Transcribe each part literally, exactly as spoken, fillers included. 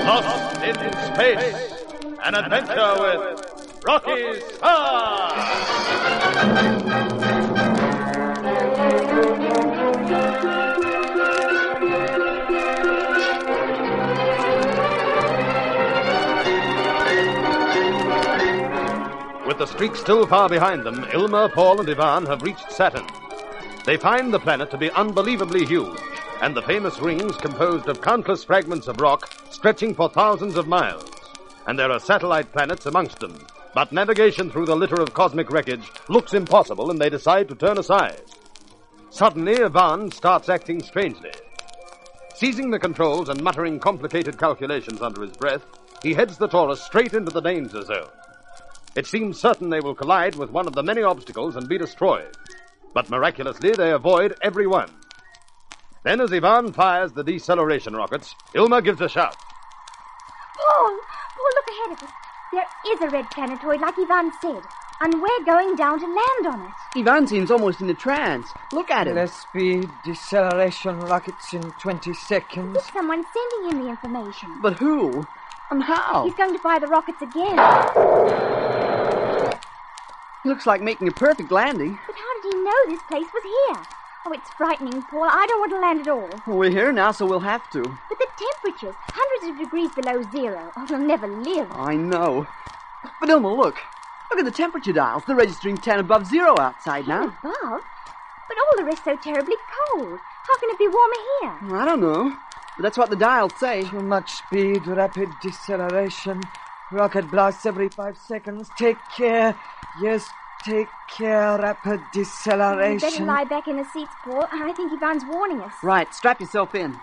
Lost in Space. An adventure with Rocky Star. With the streak still far behind them, Ilma, Paul, and Ivan have reached Saturn. They find the planet to be unbelievably huge, and the famous rings composed of countless fragments of rock stretching for thousands of miles. And there are satellite planets amongst them. But navigation through the litter of cosmic wreckage looks impossible, and they decide to turn aside. Suddenly, Ivan starts acting strangely. Seizing the controls and muttering complicated calculations under his breath, he heads the Taurus straight into the danger zone. It seems certain they will collide with one of the many obstacles and be destroyed. But miraculously, they avoid every one. Then, as Ivan fires the deceleration rockets, Ilma gives a shout. Paul! Paul, look ahead of us. There is a red planetoid, like Ivan said, and we're going down to land on it. Ivan seems almost in a trance. Look at him. Less speed, deceleration rockets in twenty seconds. There's someone sending him the information. But who? And how? He's going to fire the rockets again. He looks like making a perfect landing. But how did he know this place was here? Oh, it's frightening, Paul. I don't want to land at all. Well, we're here now, so we'll have to. But the temperature's hundreds of degrees below zero. Oh, we'll never live. I know. But Ilma, look. Look at the temperature dials. They're registering ten above zero outside now. Above? But all the rest's so terribly cold. How can it be warmer here? I don't know. But that's what the dials say. Too much speed, rapid deceleration. Rocket blasts every five seconds. Take care. Yes, take care. Rapid deceleration. You better lie back in the seats, Paul. I think Ivan's warning us. Right, strap yourself in.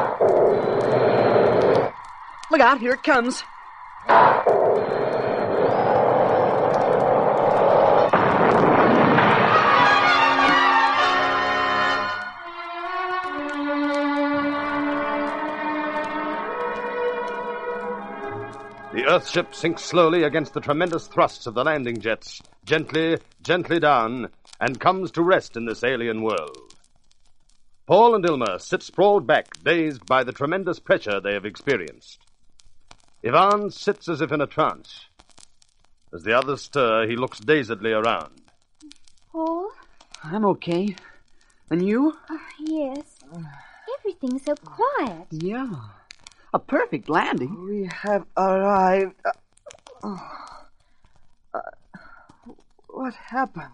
Look out, here it comes. The Earthship sinks slowly against the tremendous thrusts of the landing jets, gently, gently down, and comes to rest in this alien world. Paul and Ilma sit sprawled back, dazed by the tremendous pressure they have experienced. Ivan sits as if in a trance. As the others stir, he looks dazedly around. Paul? I'm okay. And you? Oh, yes. Everything's so quiet. Yeah. A perfect landing. We have arrived. Uh, oh. uh, what happened?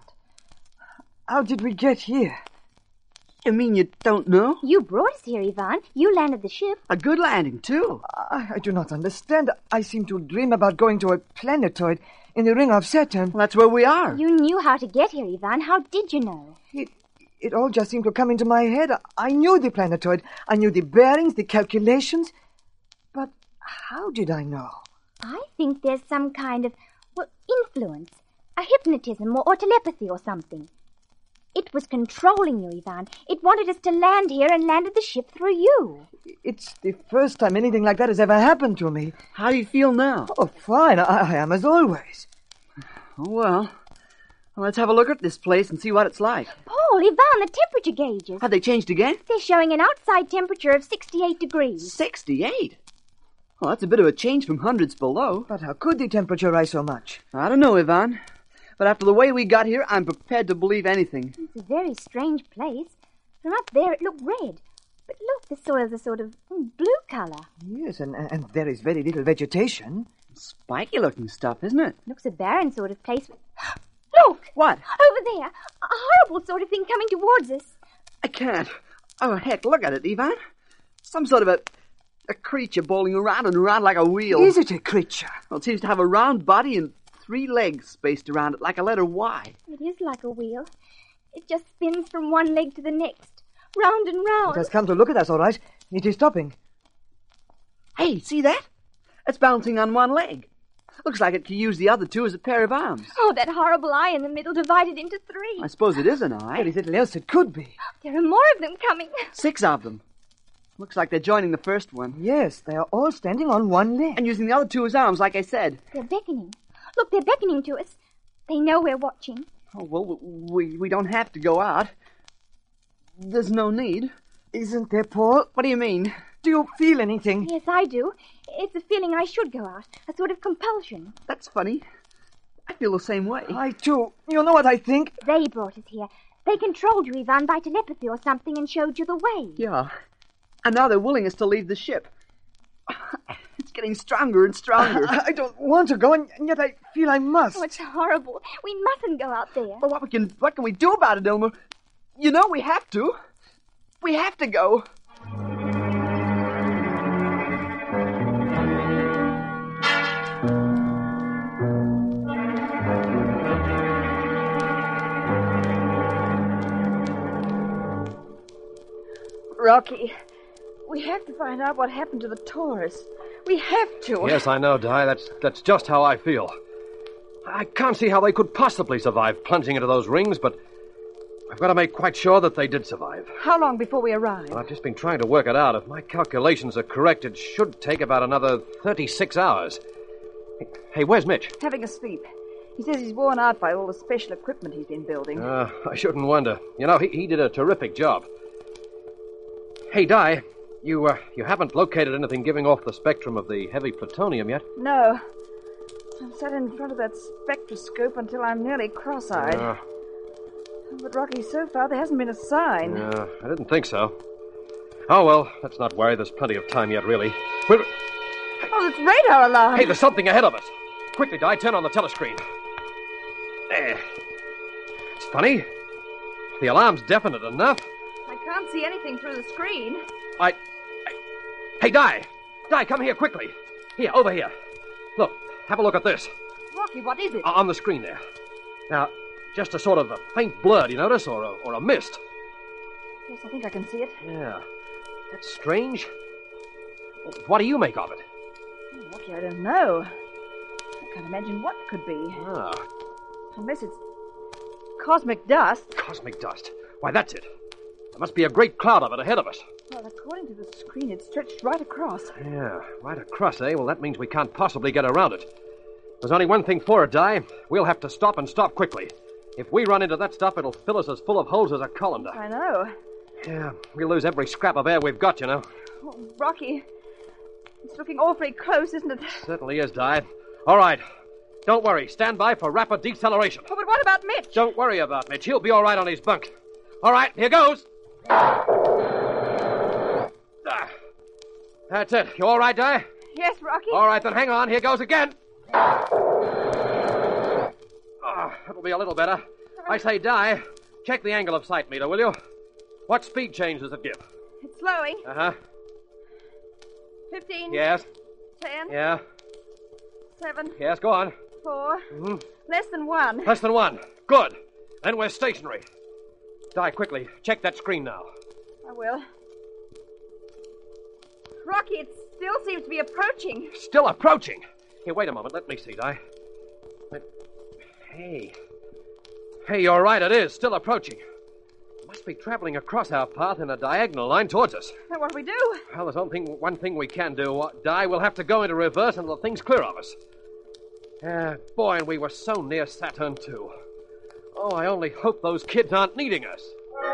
How did we get here? You mean you don't know? You brought us here, Ivan. You landed the ship. A good landing, too. I, I do not understand. I seem to dream about going to a planetoid in the ring of Saturn. Well, that's where we are. You knew how to get here, Ivan. How did you know? It, it all just seemed to come into my head. I knew the planetoid. I knew the bearings, the calculations. But how did I know? I think there's some kind of, well, influence. A hypnotism or, or telepathy or something. It was controlling you, Ivan. It wanted us to land here and landed the ship through you. It's the first time anything like that has ever happened to me. How do you feel now? Oh, fine. I, I am as always. Oh, well. well. Let's have a look at this place and see what it's like. Paul, Ivan, the temperature gauges. Have they changed again? They're showing an outside temperature of sixty-eight degrees. sixty-eight? Well, that's a bit of a change from hundreds below. But how could the temperature rise so much? I don't know, Ivan. But after the way we got here, I'm prepared to believe anything. It's a very strange place. From up there, it looked red. But look, the soil's a sort of blue colour. Yes, and, and there is very little vegetation. Spiky-looking stuff, isn't it? Looks a barren sort of place. Look! What? Over there. A horrible sort of thing coming towards us. I can't. Oh, heck, look at it, Ivan. Some sort of a... a creature bowling around and around like a wheel. Is it a creature? Well, it seems to have a round body and three legs spaced around it like a letter Y. It is like a wheel. It just spins from one leg to the next, round and round. It has come to look at us, all right. It is stopping. Hey, see that? It's bouncing on one leg. Looks like it could use the other two as a pair of arms. Oh, that horrible eye in the middle divided into three. I suppose it is an eye. There is little else it could be. There are more of them coming. Six of them. Looks like they're joining the first one. Yes, they are all standing on one leg. And using the other two as arms, like I said. They're beckoning. Look, they're beckoning to us. They know we're watching. Oh, well, we, we don't have to go out. There's no need. Isn't there, Paul? What do you mean? Do you feel anything? Yes, I do. It's a feeling I should go out. A sort of compulsion. That's funny. I feel the same way. I, too. You know what I think? They brought us here. They controlled you, Ivan, by telepathy or something and showed you the way. Yeah. And now they're willing us to leave the ship. It's getting stronger and stronger. I, I don't want to go, and, and yet I feel I must. Oh, it's horrible. We mustn't go out there. Well, what we can, what can we do about it, Ilma? You know we have to. We have to go. Rocky, we have to find out what happened to the Taurus. We have to. Yes, I know, Di. That's that's just how I feel. I can't see how they could possibly survive plunging into those rings, but I've got to make quite sure that they did survive. How long before we arrive? Well, I've just been trying to work it out. If my calculations are correct, it should take about another thirty-six hours. Hey, where's Mitch? Having a sleep. He says he's worn out by all the special equipment he's been building. Uh, I shouldn't wonder. You know, he, he did a terrific job. Hey, Di, you, uh, you haven't located anything giving off the spectrum of the heavy plutonium yet? No. I've sat in front of that spectroscope until I'm nearly cross-eyed. Uh, But, Rocky, so far there hasn't been a sign. uh, I didn't think so. Oh, well, let's not worry. There's plenty of time yet, really. We're... Oh, it's radar alarm. Hey, there's something ahead of us. Quickly, Di, turn on the telescreen. There. It's funny. The alarm's definite enough. I can't see anything through the screen. I... I... Hey, Di! Di, come here, quickly. Here, over here. Look, have a look at this. Rocky, what is it? On the screen there. Now, just a sort of a faint blur, do you notice? Or a, or a mist. Yes, I think I can see it. Yeah. That's strange. What do you make of it? Oh, Rocky, I don't know. I can't imagine what it could be. Ah, Unless it's cosmic dust. cosmic dust. Why, that's it. There must be a great cloud of it ahead of us. Well, according to the screen, it's stretched right across. Yeah, right across, eh? Well, that means we can't possibly get around it. There's only one thing for it, Di. We'll have to stop and stop quickly. If we run into that stuff, it'll fill us as full of holes as a colander. I know. Yeah, we'll lose every scrap of air we've got, you know. Oh, Rocky, it's looking awfully close, isn't it? Certainly is, Di. All right. Don't worry. Stand by for rapid deceleration. Oh, but what about Mitch? Don't worry about Mitch. He'll be all right on his bunk. All right, here goes. Ah, that's it. You all right, Di? Yes, Rocky. All right, then hang on. Here goes again. Ah, that'll be a little better. I say, Di, check the angle of sight meter, will you? What speed change does it give? It's slowing. Uh-huh. Fifteen. Yes. Ten. Yeah. Seven. Yes, go on. Four. Mm-hmm. Less than one. Less than one. Good. Then we're stationary. Di, quickly, check that screen now. I will. Rocky, it still seems to be approaching. Still approaching. Here, wait a moment. Let me see, Di. Wait. Hey. Hey, you're right. It is still approaching. It must be traveling across our path in a diagonal line towards us. Now, what do we do? Well, there's only thing, one thing we can do. Uh, Di, we'll have to go into reverse until the thing's clear of us. Ah, boy, and we were so near Saturn, too. Oh, I only hope those kids aren't needing us.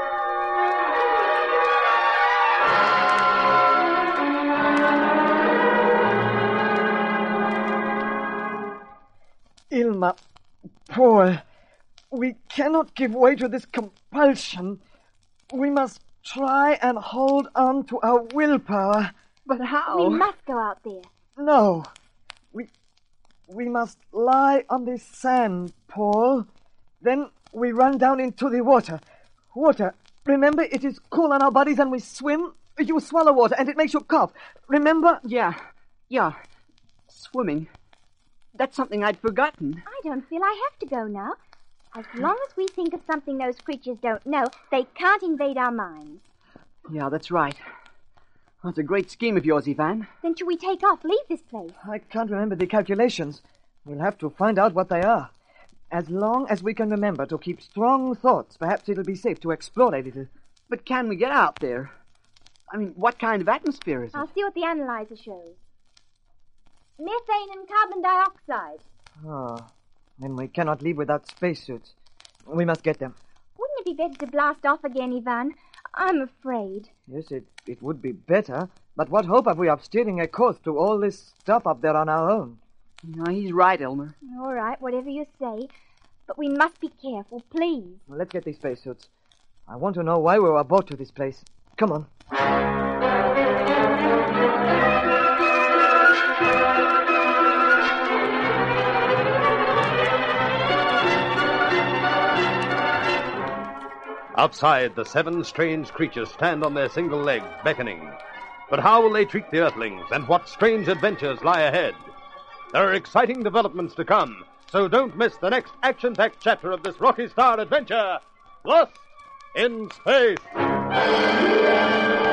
Ilma, Paul, we cannot give way to this compulsion. We must try and hold on to our willpower. But how? We must go out there. No. We we must lie on the sand, Paul. Then we run down into the water. Water. Remember, it is cool on our bodies and we swim. You swallow water and it makes you cough. Remember? Yeah. Yeah. Swimming. That's something I'd forgotten. I don't feel I have to go now. As long as we think of something those creatures don't know, they can't invade our minds. Yeah, that's right. That's a great scheme of yours, Ivan. Then should we take off, leave this place? I can't remember the calculations. We'll have to find out what they are. As long as we can remember to keep strong thoughts, perhaps it'll be safe to explore a little. But can we get out there? I mean, what kind of atmosphere is it? I'll see what the analyzer shows. Methane and carbon dioxide. Oh, then we cannot leave without spacesuits. We must get them. Wouldn't it be better to blast off again, Ivan? I'm afraid. Yes, it, it would be better. But what hope have we of steering a course through all this stuff up there on our own? No, he's right, Elmer. All right, whatever you say. But we must be careful, please. Well, let's get these spacesuits. I want to know why we were brought to this place. Come on. Outside, the seven strange creatures stand on their single legs, beckoning. But how will they treat the Earthlings, and what strange adventures lie ahead? There are exciting developments to come, so don't miss the next action-packed chapter of this Rocky Star adventure, Lost in Space.